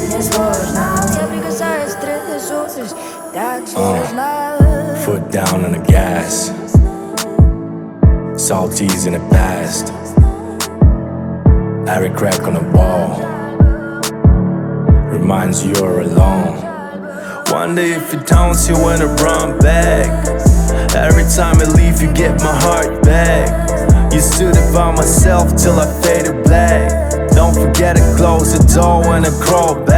мне сложно. Тебя прикасаясь, трясусь, так сложно. Foot down on the gas, salties in the past, every crack on the wall reminds you you're alone. Wonder if you don't see when I run back. Every time I leave you get my heart back. Used to by myself till I faded black. Don't forget to close the door when I crawl back.